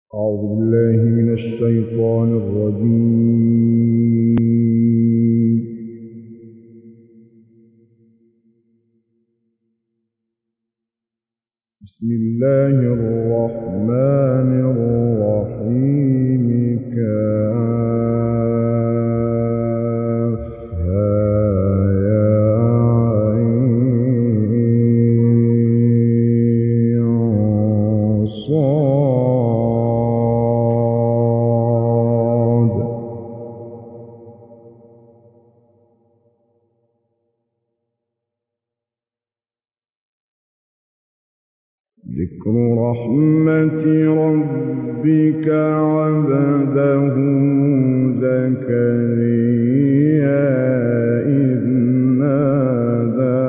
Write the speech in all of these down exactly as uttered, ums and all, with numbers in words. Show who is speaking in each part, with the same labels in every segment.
Speaker 1: أعوذ بالله من الشيطان الرجيم. بسم الله الرحمن الرحيم. كافها يا عين صاد. ذكر رحمة ربك عبده زكريا إذ نادى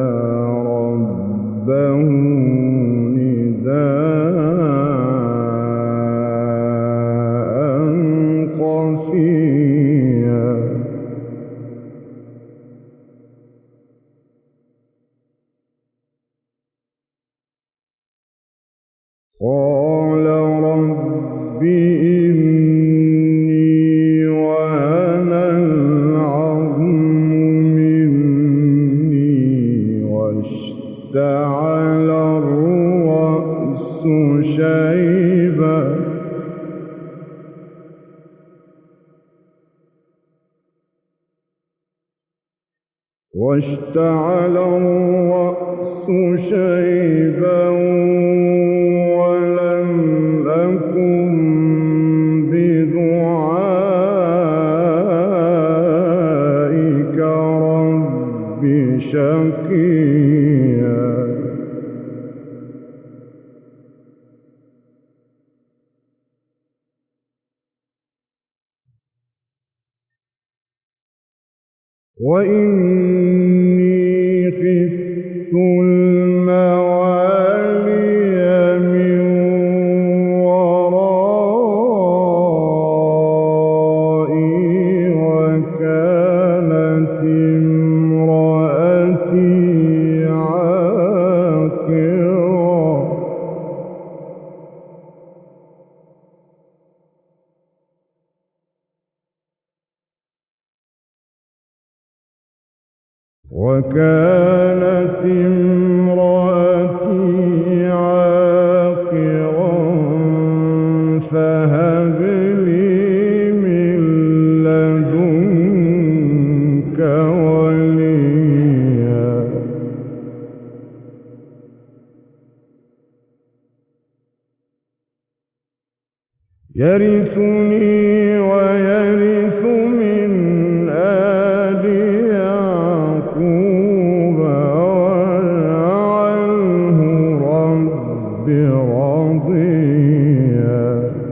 Speaker 1: ربه نداء خفيا. قال رب إني وهن العظم مني واشتعل الرأس شيبا واشتعل الرأس شيبا ولم أكن بدعائك رب شقيا. وإني خفت الموالي من ورائي وكانت امرأتي عاقرا. وكانت امرأتي عاقرا فهب لي من لدنك وليا. يرثني ويرث من آل يعقوب واجعله رب رضيا.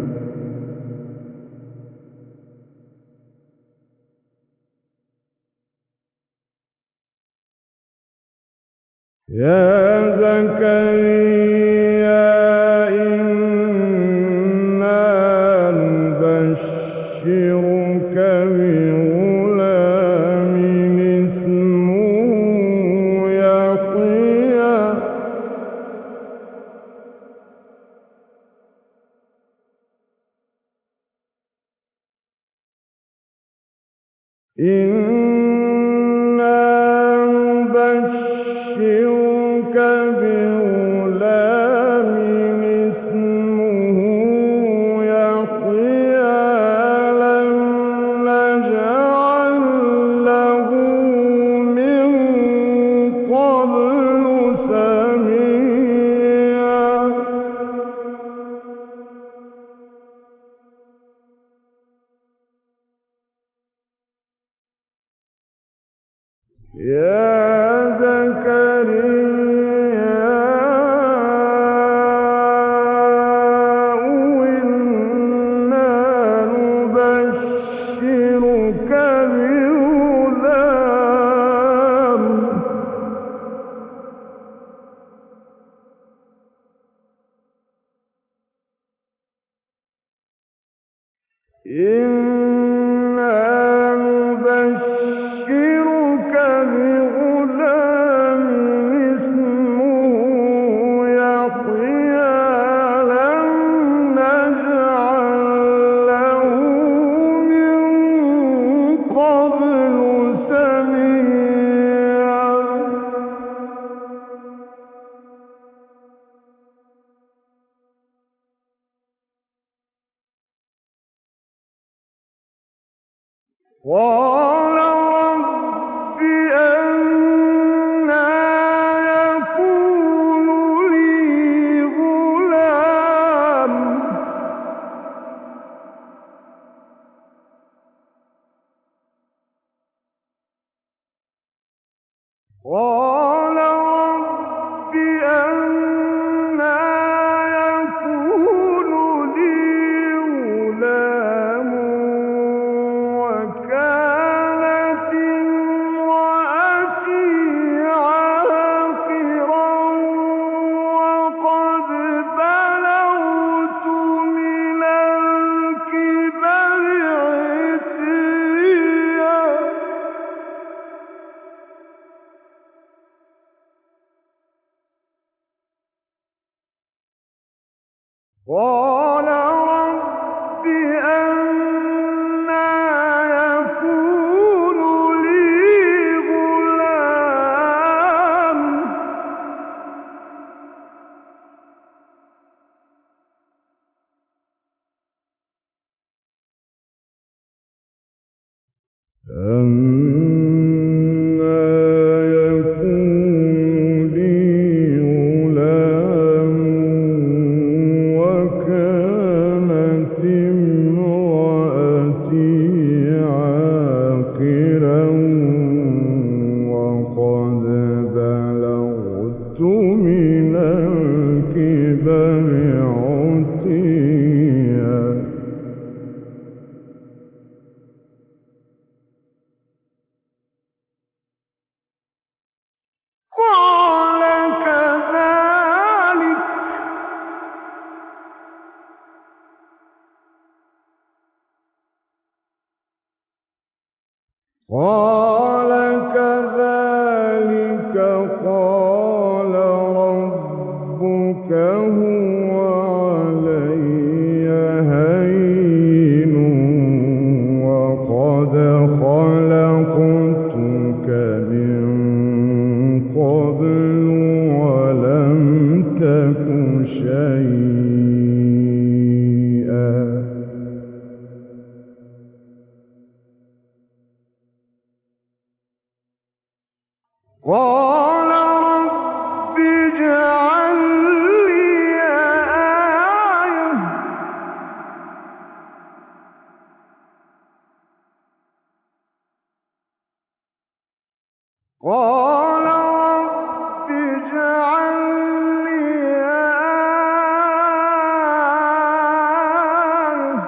Speaker 1: يا زكريا إنا نبشرك بغلام اسمه يحيى. إنا نبشرك بغلام اسمه يحيى لم نجعل له من قبل سميا. يا زكريا إنا نبشرك بغلام إنا نبشرك بغلام اسمه يحيى لم نجعل قال رب أنى يكون لي غلام قال رب أنى يكون لي غلام وكانت امرأتي عاقرا وقد بلغت من الكبر عتيا قال رب أنى يكون لي غلام أنى يكون لي غلام وكانت امرأتي عاقرا وقد بلغت من الكبر عتيا قال كذلك قال كذلك قال ربك هو علي هين وقد خلقتك من قبل ولم تك شيئا قال رب اجعل لي آية قال رب اجعل لي آية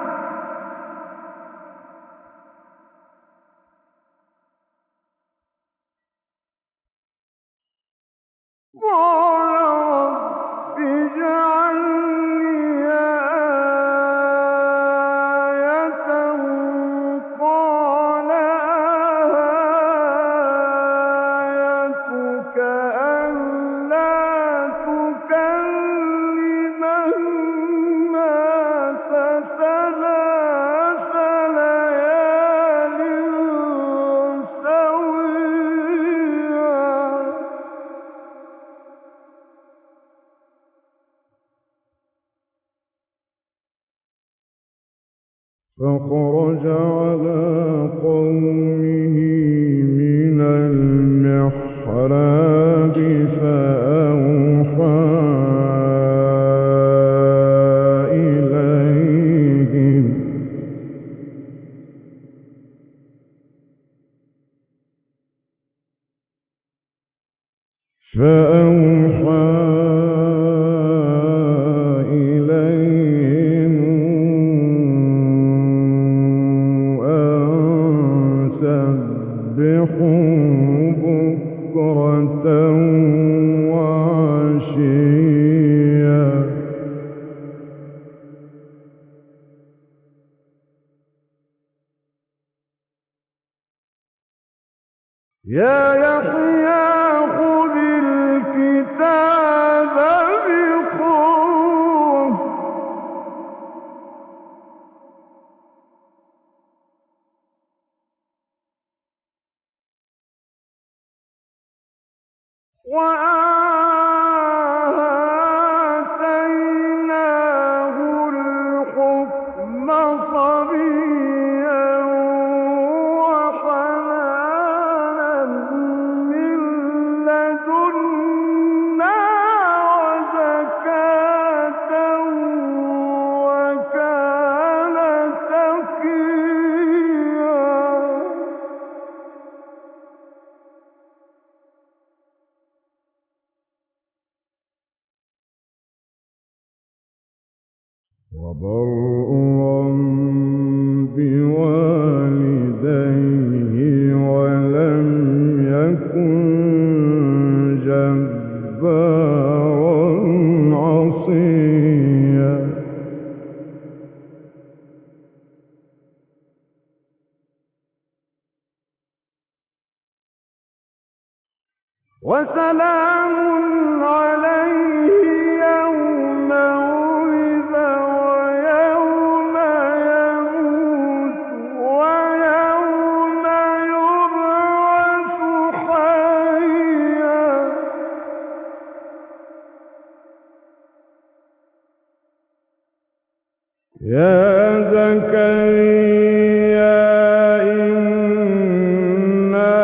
Speaker 1: قال رب اجعل لي آية قال آيتك ألا تكلم الناس ثلاث ليال سويا فخرج على قومه من المحراب فأوحى إليهم فأوحى إليهم أن سبحوا بكرة وعشيا يا يحيى خذ الكتاب بقوة وآتيناه الحكم صبيا وبرا بوالديه ولم يكن جبارا عصيا. وسلام عليه يوم ولد ويوم يموت ويوم يبعث حيا. يا زكريا إنا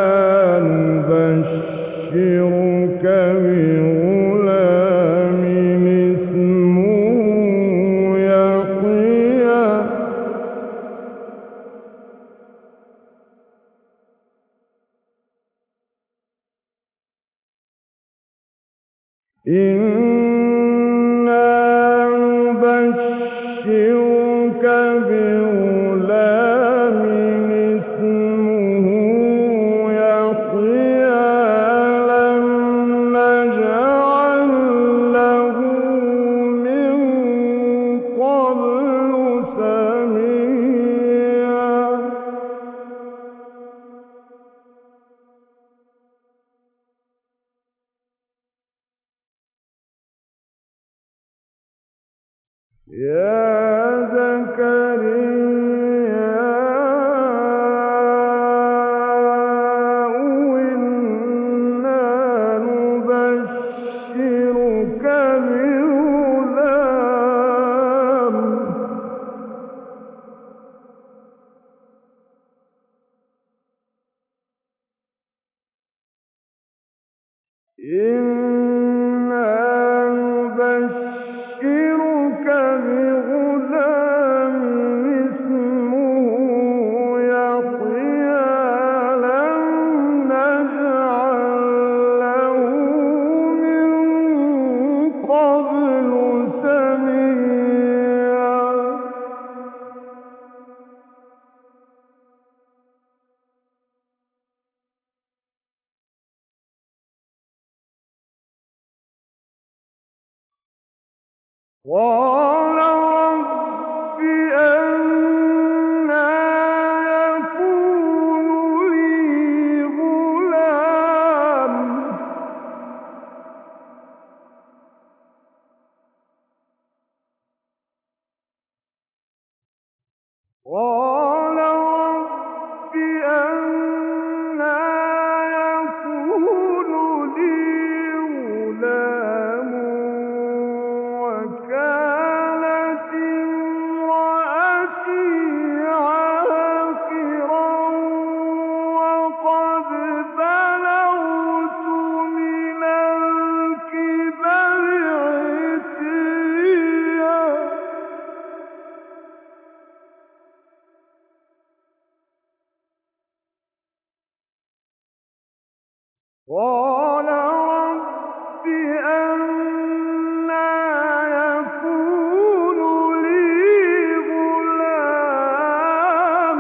Speaker 1: نبشرك بغلام اسمه يحيى. إنا نبشرك بغلام اسمه يحيى لم نجعل له من قبل سميا. يا زكريا إنا نبشرك بغلام إنا نبشرك بغلام اسمه يحيى لم نجعل له من قبل سميا. قال رب أنى يكون لي غلام قال رب أنى يكون لي غلام وكانت امرأتي عاقرا وقد بلغت من الكبر عتيا. قال رب أنى يكون لي غلام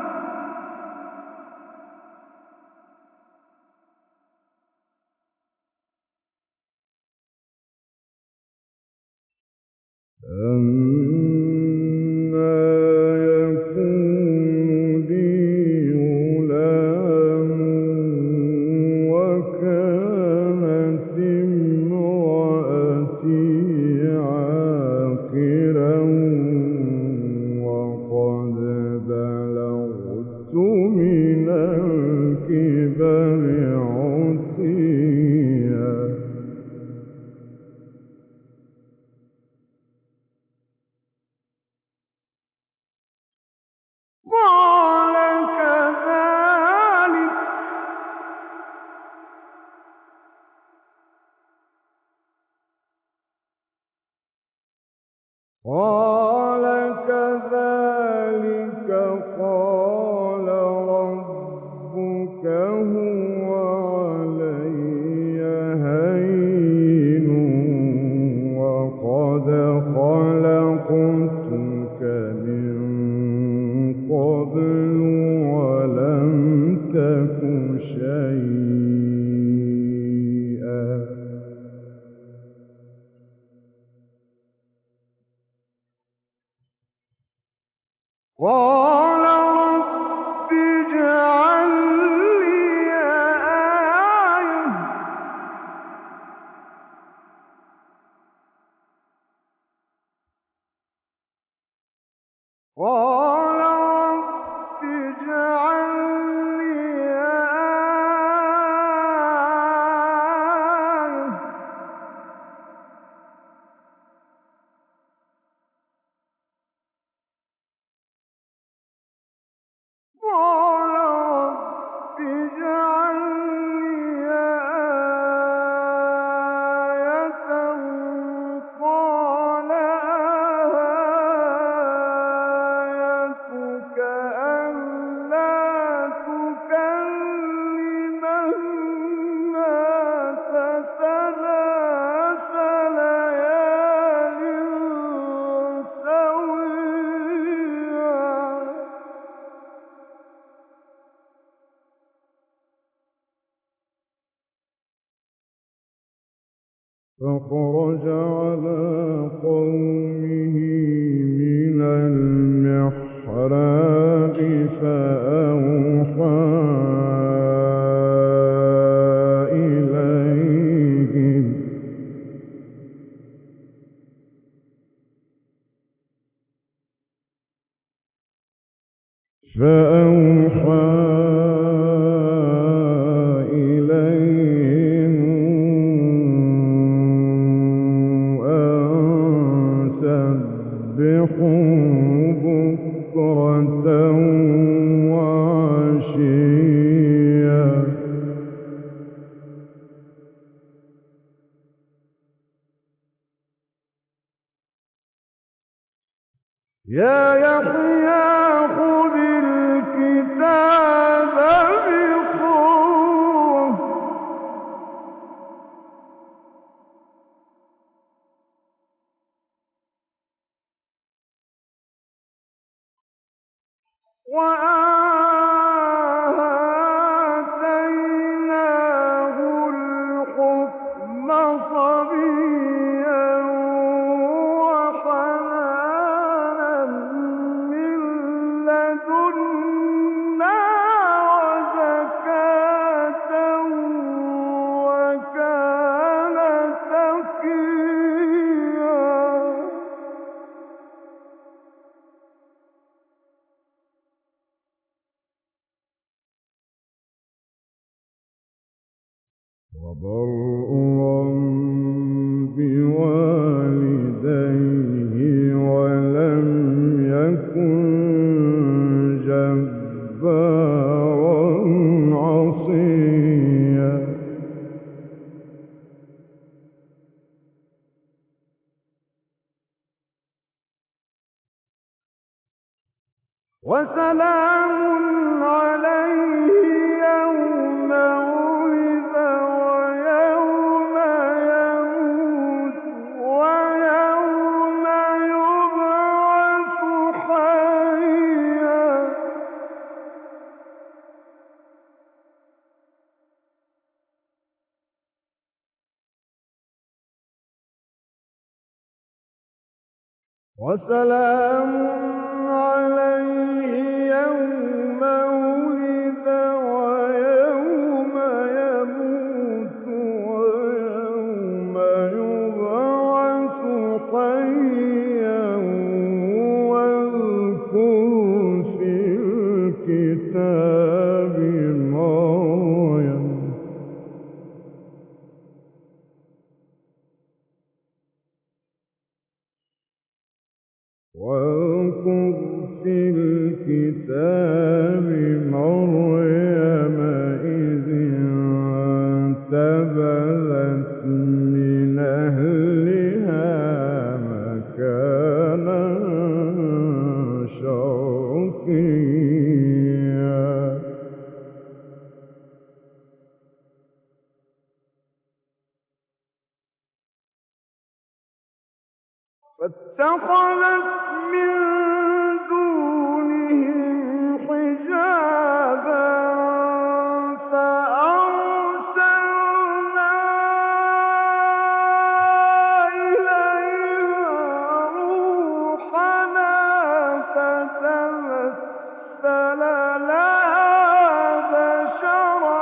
Speaker 1: أنى يكون لي غلام وكانت امرأتي عاقرا وقد بلغت من الكبر عتيا. قال كذلك قال كذلك قال ربك هو علي هين وقد خلق خلقتك من قبل ولم تك شيئا قال رب اجعل لي آية قال رب اجعل لي آية قال رب اجعل لي آية قال آيتك ألا تكلم الناس ثلاث ليال سويا فخرج على قومه من المحراب فأوحى إليهم فأوحى إليهم أن سبحوا بكرة وعشيا يا يحيى خذ الكتاب بقوة وآتيناه الحكم صبيا وحنانا من لدنا وزكاة وكان تقيا وبرا بوالديه ولم يكن جبارا عصيا وسلام عليه يوم ولد ويوم يموت ويوم يبعث حيا وسلام عليه يوم ولد ويوم يموت ويوم يبعث حيا واذكر في الكتاب مريم واذكر في الكتاب مريم إذ انتبذت من أهلها مكانا شرقيا فاتبعوا فاتخذت من دونهم حجابا فأرسلنا إليها روحنا فتمثل لها بشرا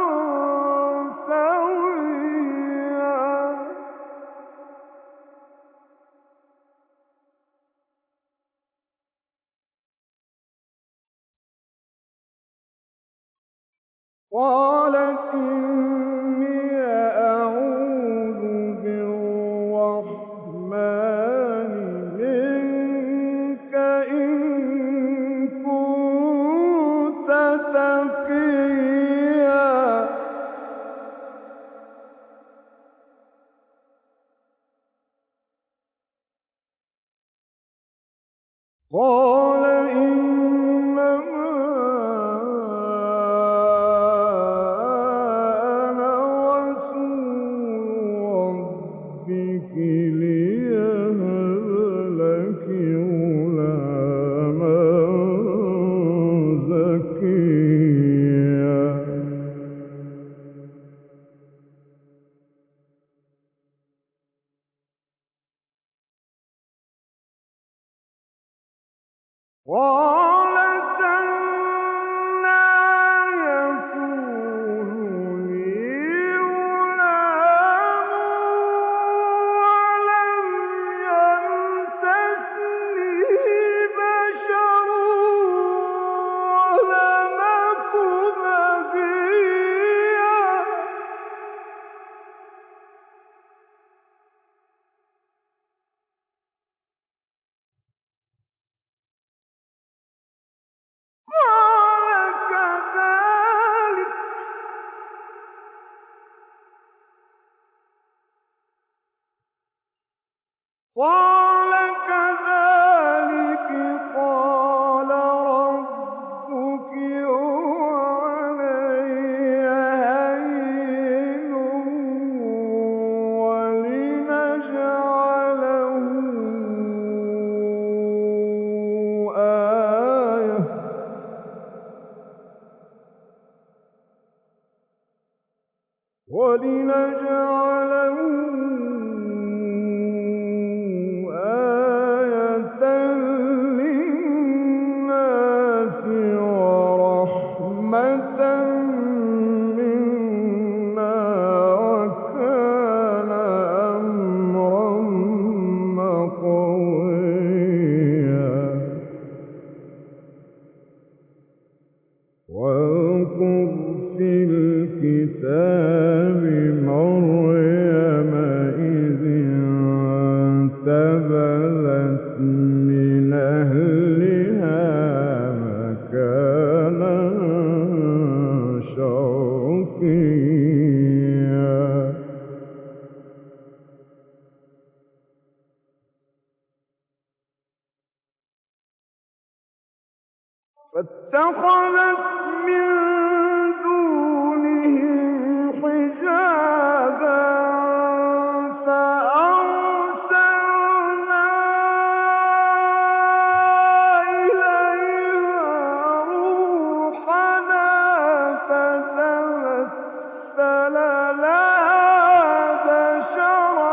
Speaker 1: سويا قالت إني أعوذ بالرحمن منك إن كنت تقيا قال إنما أنا رسول ربك ليهب لك غلاما زكيا قالت أنى يكون لي غلام ولم يمسسني بشر ولم أك بغيا قال كذلك قال كذلك قال ربك هو علي هين ولنجعله آية ولنجعله آية للناس ورحمة منا وكان أمرا مقضيا واذكر في الكتاب مريم إذ انتبذت من أهلها مكانا شرقيا فاتخذت من دونهم حجابا فأرسلنا إليها روحنا فتمثل لها بشرا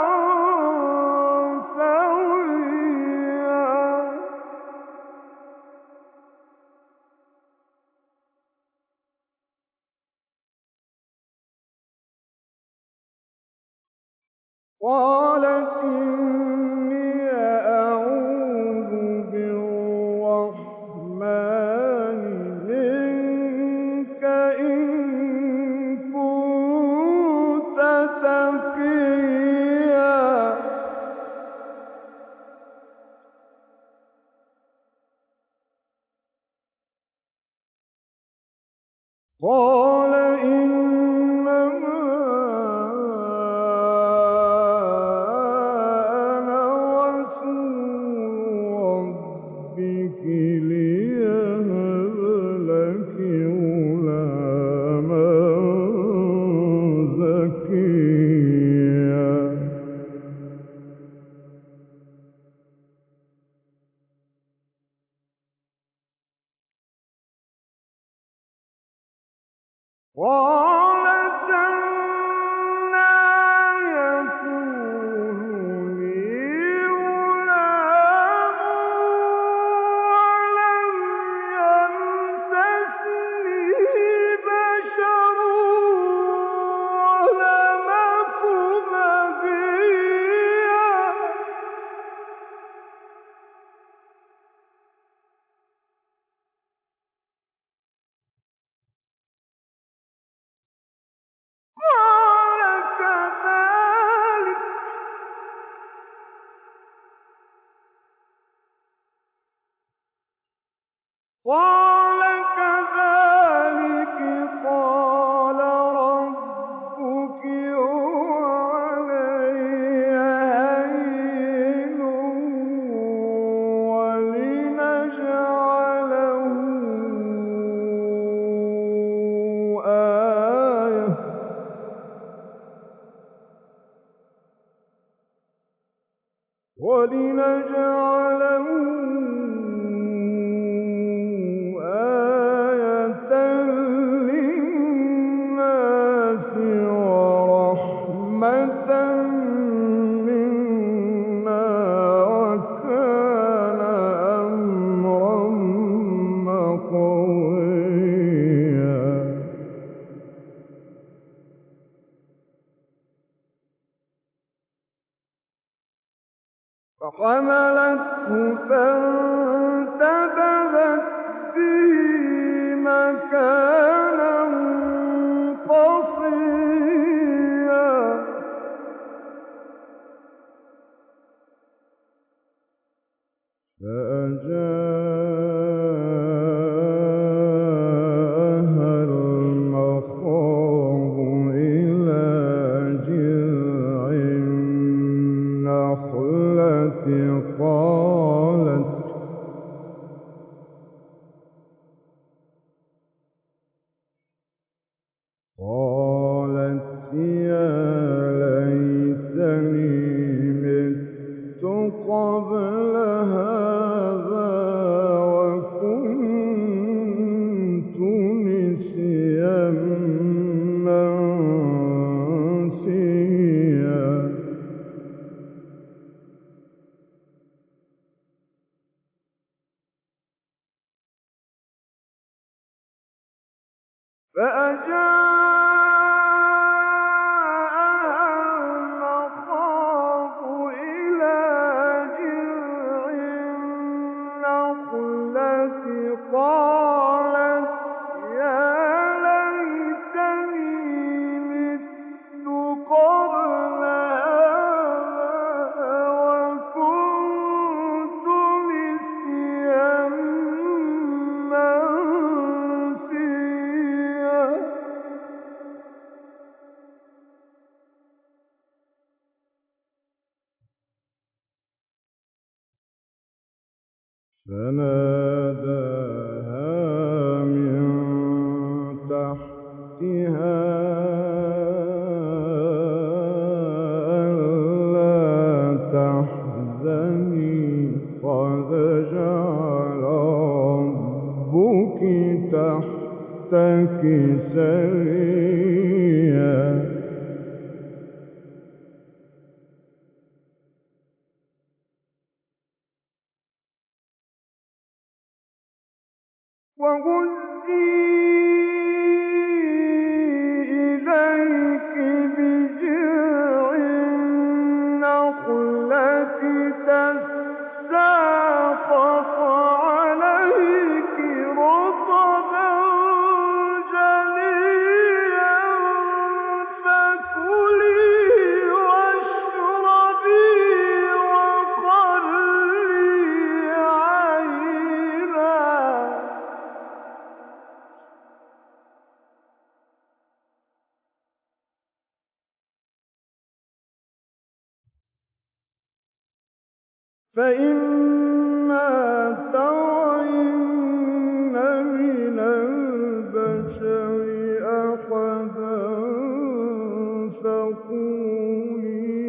Speaker 1: سويا قالت إني أعوذ بالرحمن منك إن كنت تقيا قال إنما أنا رسول ربك ليهب لك غلاما زكيا. قالت أنى يكون لي غلام ولم يمسسني بشر ولم أك بغيا قال كذلك قال كذلك قال ربك هو علي هين ولنجعله آية ولنجعله آية للناس ورحمة منا وكان أمرا مقضيا فحملته فانتبذت به مكانا قصيا فأجاءها المخاض إلى جذع النخلة قالت قالت يا ليتني مت قبل هذا وكنت نسيا منسيا فأجاءها المخاض إلى جذع النخلة قالت يا ليتني مت قبل هذا وكنت نسيا منسيا فناداها من تحتها ألا تحزني قد جعل ربك تحتك سريا وهزي إليك بجذع النخلة تساقط عليك رطبا جنيا فكلي واشربي وقري عينا فإما ترين من البشر أحدا فقولي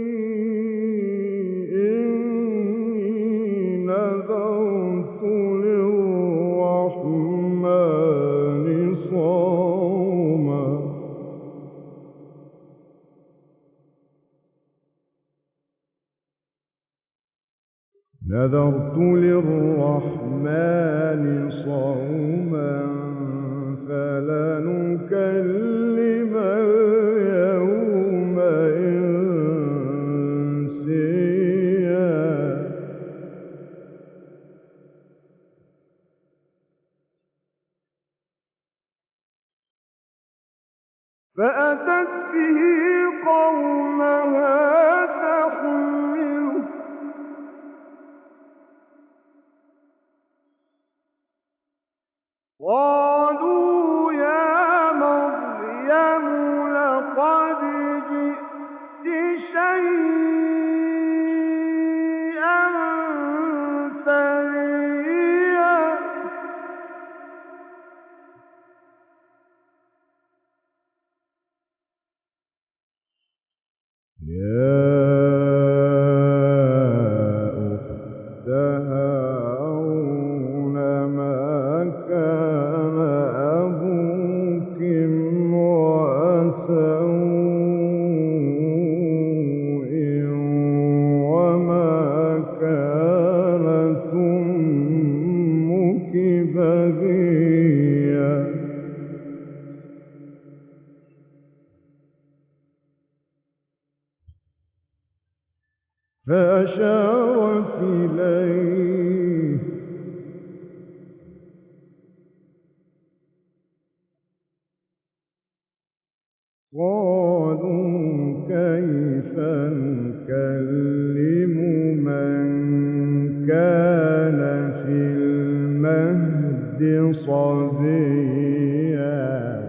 Speaker 1: إني نذرت للرحمن صوما نذرت للرحمن صوما فلن أكلم اليوم إنسيا فأتت به قومها تحمله قالوا يا مريم لقد جئت شيئا فريا يا أخت هارون ما كان أبوك امرأ سوء وما كانت أمك بغيا فأشارت إليه قالوا كيف نكلم من كان في المهد صبيا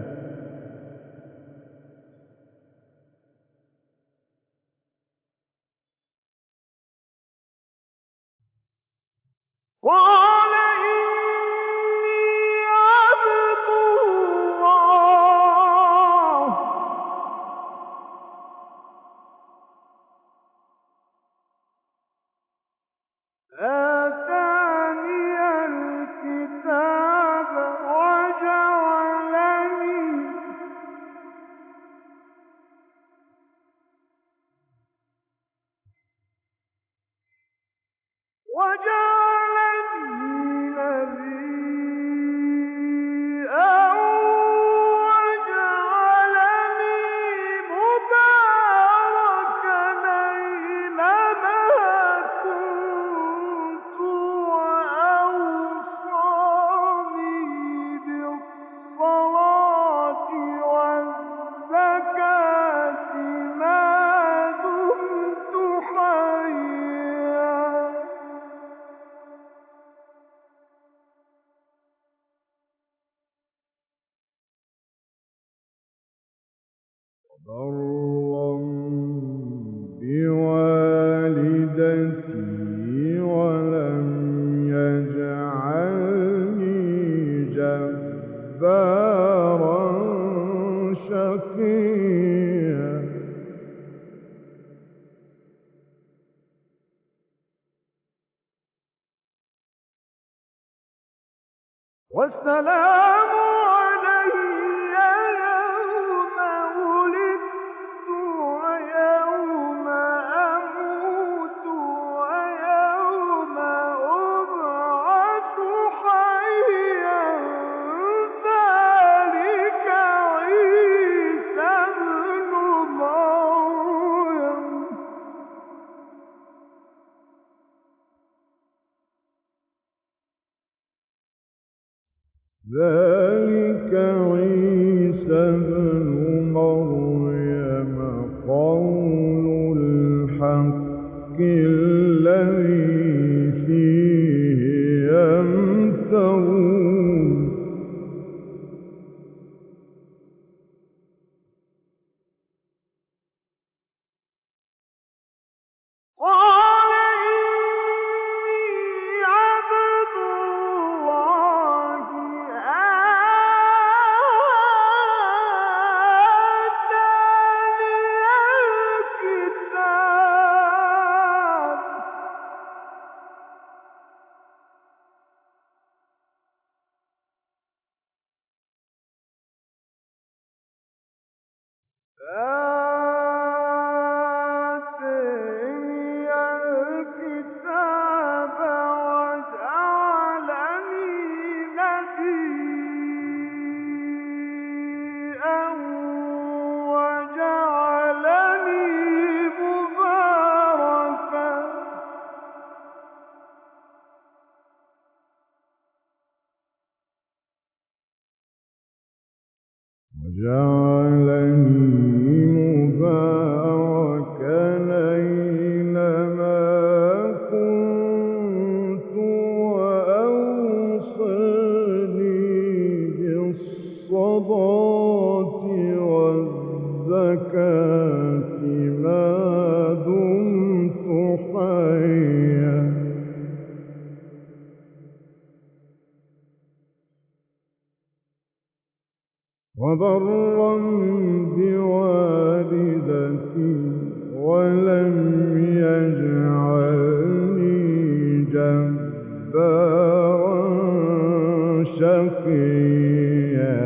Speaker 1: قال إني عبد الله آتاني الكتاب وجعلني وجعلني نبيا وجعلني مباركا أينما كنت وأوصاني بالصلاة والزكاة ما دمت حيا وبرا بوالدتي ولم يجعلني جبارا شقيا والسلام علي يوم ولدت ويوم أموت ويوم أبعث حيا ذلك عيسى ابن مريم ذلك عيسى ابن مريم قول الحق الذي فيه يمترون قال إني عبد الله آتاني الكتاب آتاني الكتاب
Speaker 2: وجعلني مباركا أينما كنت وأوصاني بالصلاة والزكاة ما دمت حيا وبرا بوالدتي ولم يجعلني جبارا شقيا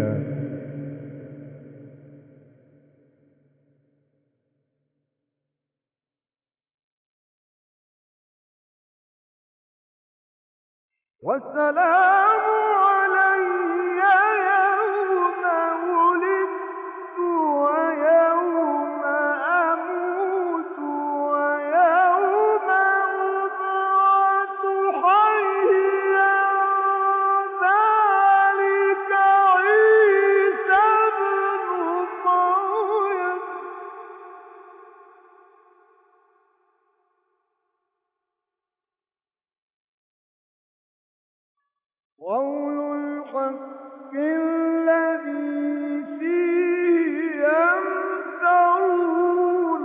Speaker 1: والسلام علي يوم ولدت ويوم أموت ويوم أبعث حيا ذلك عيسى ابن مريم قول الحق الذي فيه يمترون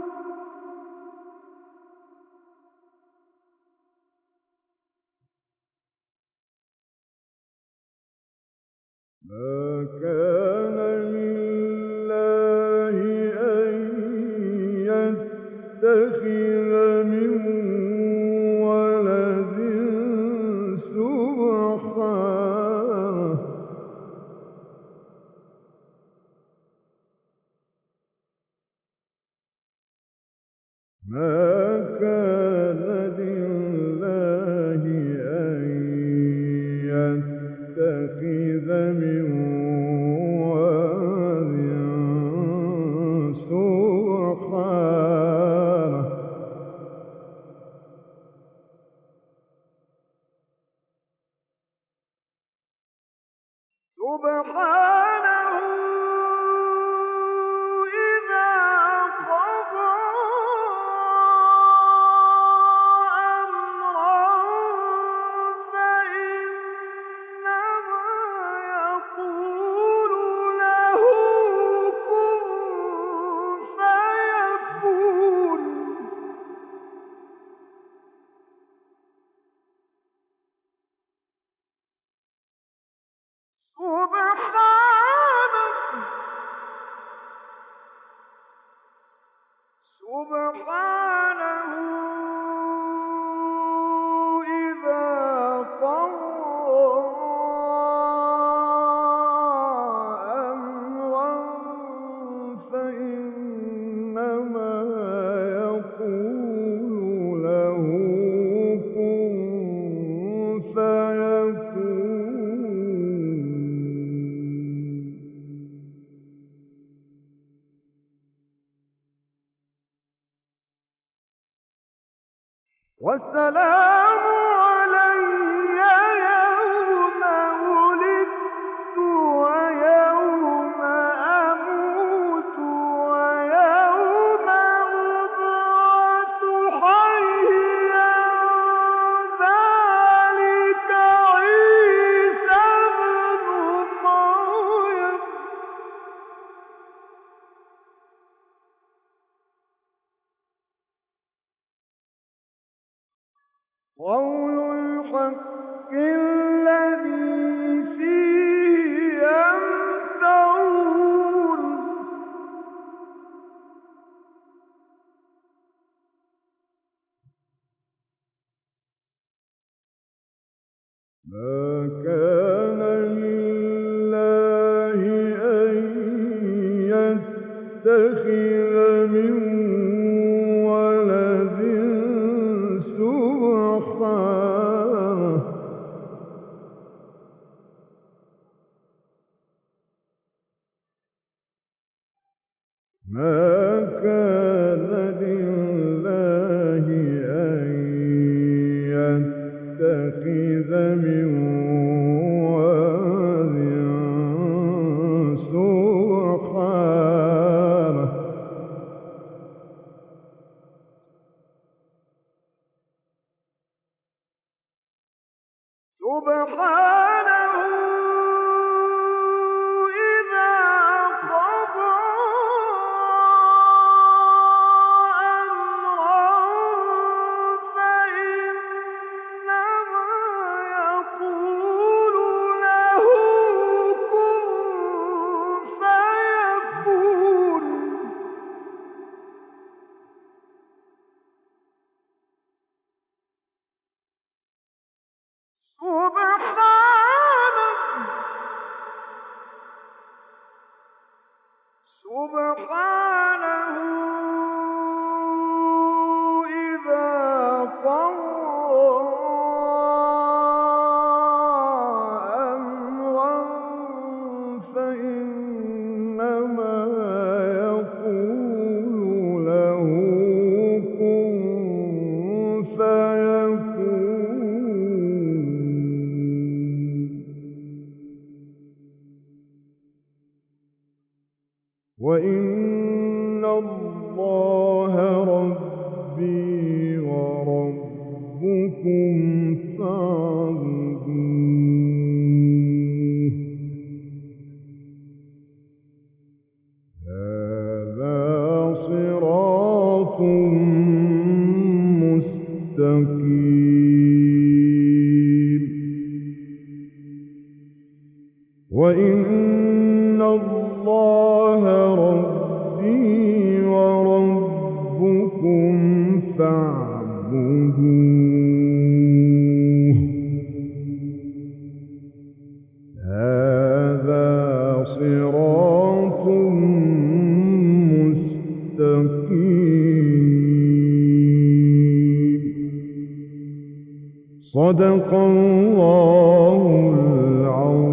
Speaker 2: ما كان لله أن يتخذ من ولد سبحانه ما كان لله أن يتخذ من ولد سبحانه
Speaker 1: سبحانه إذا قضى أمرا فإنما يقول له كن فيكون سبحانه سبحانه إذا قضى أمرا فإنما يقول له كن فيكون والسلام علي يوم ولدت ويوم أموت ويوم أبعث حيا ذلك عيسى ابن مريم قول الحق الذي فيه يمترون
Speaker 2: ما كان لله أن يتخذ من ولد سبحانه ما كان لله أن يتخذ من ولد سبحانه
Speaker 1: سبحانه إذا قضى أمرا فإنما يقول له كن فيكون. سبحانه إذا قضى أمرا فإنما يقول له كن فيكون. وإن الله ربي وربكم فاعبدوه. هذا صراط مستقيم. وإن الله ربي وربكم فاعبدوه. هذا صراط مستقيم. صدق الله العظيم.